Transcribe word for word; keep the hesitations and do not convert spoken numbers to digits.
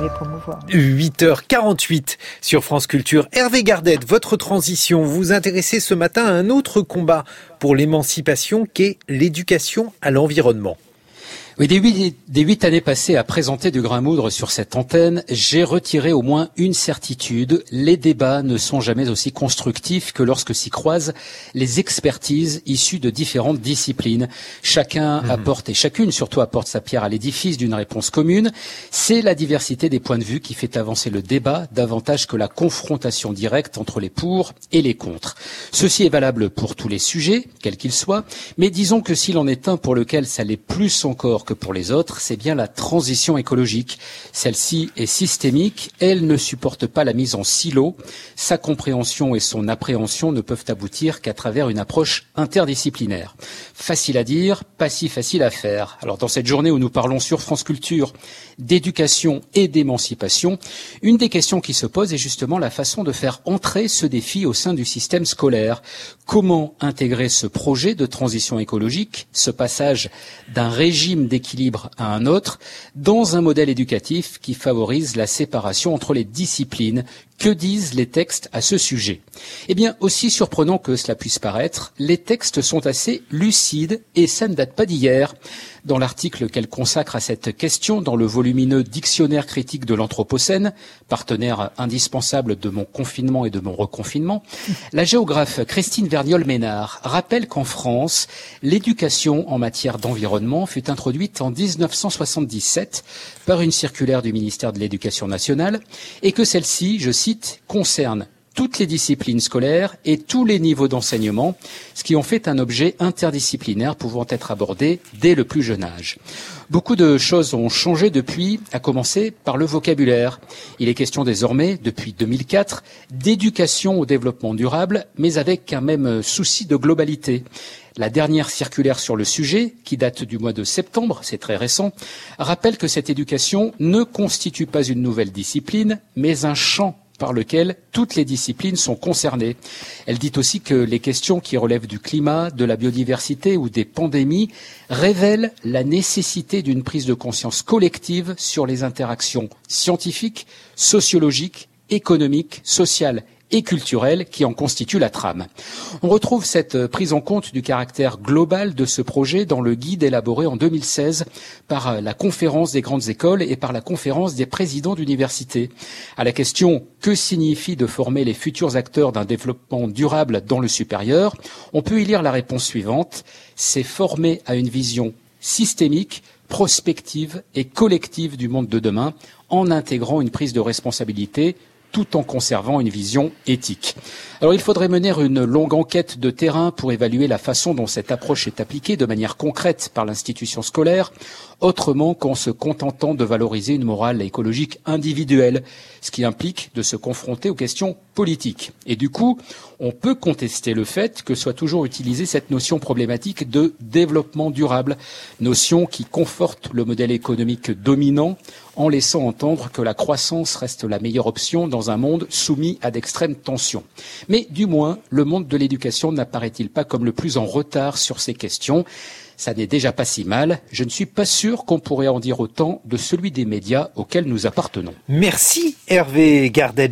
les promouvoir. huit heures quarante-huit sur France Culture. Hervé Gardette, votre transition, vous vous intéressez ce matin à un autre combat pour l'émancipation qu'est l'éducation à l'environnement. Oui, des huit, des huit années passées à présenter du grain à moudre sur cette antenne, j'ai retiré au moins une certitude. Les débats ne sont jamais aussi constructifs que lorsque s'y croisent les expertises issues de différentes disciplines. Chacun mmh. apporte, et chacune surtout apporte sa pierre à l'édifice d'une réponse commune. C'est la diversité des points de vue qui fait avancer le débat davantage que la confrontation directe entre les pour et les contre. Ceci est valable pour tous les sujets, quels qu'ils soient, mais disons que s'il en est un pour lequel ça l'est plus encore que pour les autres, c'est bien la transition écologique. Celle-ci est systémique, elle ne supporte pas la mise en silo. Sa compréhension et son appréhension ne peuvent aboutir qu'à travers une approche interdisciplinaire. Facile à dire, pas si facile à faire. Alors dans cette journée où nous parlons sur France Culture d'éducation et d'émancipation, une des questions qui se pose est justement la façon de faire entrer ce défi au sein du système scolaire. Comment intégrer ce projet de transition écologique, ce passage d'un régime d'équilibre à un autre, dans un modèle éducatif qui favorise la séparation entre les disciplines? Que disent les textes à ce sujet? Eh bien, aussi surprenant que cela puisse paraître, les textes sont assez lucides et ça ne date pas d'hier. Dans l'article qu'elle consacre à cette question dans le volumineux Dictionnaire critique de l'Anthropocène, partenaire indispensable de mon confinement et de mon reconfinement, la géographe Christine Vergnol-Ménard rappelle qu'en France, l'éducation en matière d'environnement fut introduite en dix-neuf cent soixante-dix-sept par une circulaire du ministère de l'Éducation nationale et que celle-ci, je cite, concerne toutes les disciplines scolaires et tous les niveaux d'enseignement, ce qui en fait un objet interdisciplinaire pouvant être abordé dès le plus jeune âge. Beaucoup de choses ont changé depuis, à commencer par le vocabulaire. Il est question désormais, depuis deux mille quatre, d'éducation au développement durable, mais avec un même souci de globalité. La dernière circulaire sur le sujet, qui date du mois de septembre, c'est très récent, rappelle que cette éducation ne constitue pas une nouvelle discipline, mais un champ par lequel toutes les disciplines sont concernées. Elle dit aussi que les questions qui relèvent du climat, de la biodiversité ou des pandémies révèlent la nécessité d'une prise de conscience collective sur les interactions scientifiques, sociologiques, économiques, sociales et culturelle qui en constitue la trame. On retrouve cette prise en compte du caractère global de ce projet dans le guide élaboré en deux mille seize par la Conférence des grandes écoles et par la Conférence des présidents d'universités. À la question « Que signifie de former les futurs acteurs d'un développement durable dans le supérieur ?», on peut y lire la réponse suivante « C'est former à une vision systémique, prospective et collective du monde de demain en intégrant une prise de responsabilité tout en conservant une vision éthique. » Alors il faudrait mener une longue enquête de terrain pour évaluer la façon dont cette approche est appliquée de manière concrète par l'institution scolaire, autrement qu'en se contentant de valoriser une morale écologique individuelle, ce qui implique de se confronter aux questions politiques. Et du coup, on peut contester le fait que soit toujours utilisée cette notion problématique de développement durable, notion qui conforte le modèle économique dominant en laissant entendre que la croissance reste la meilleure option dans un monde soumis à d'extrêmes tensions. Mais du moins, le monde de l'éducation n'apparaît-il pas comme le plus en retard sur ces questions? Ça n'est déjà pas si mal. Je ne suis pas sûr qu'on pourrait en dire autant de celui des médias auxquels nous appartenons. Merci Hervé Gardette.